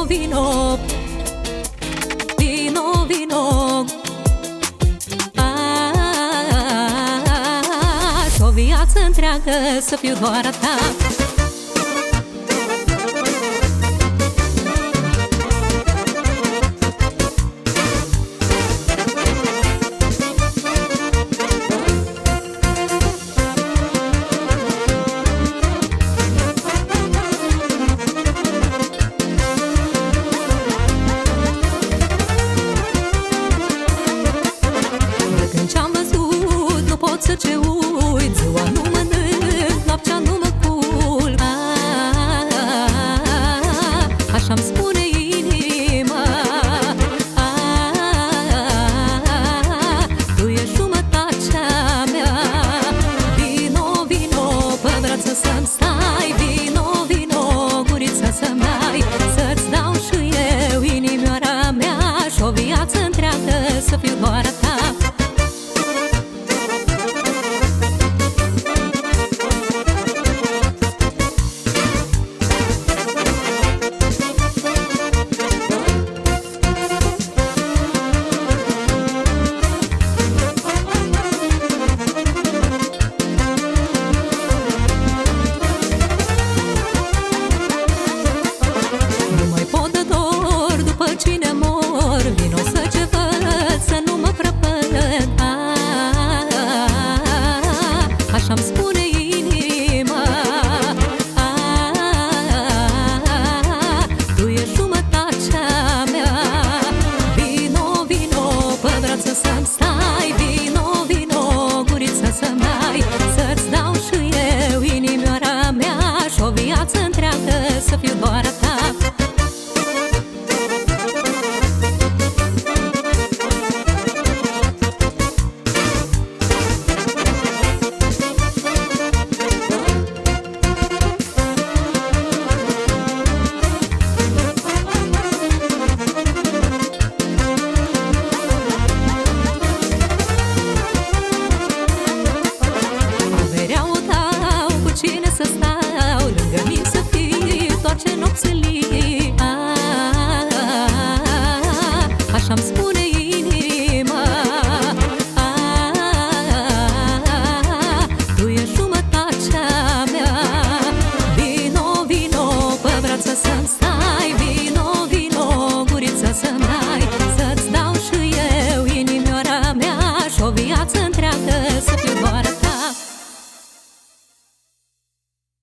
vino, vino, vino. Și o viață întreagă să fiu doar a ta. Să ce uit, ziua nu mănânc, noaptea nu mă culc. Așa-mi spune inima. Tu ești jumătatea mea. Vino, vino, pe brață să-mi stai. Vino, vino, gurița să-mi dai. Să-ți dau și eu inimioara mea. Și o viață întreagă să fiu doar a ta.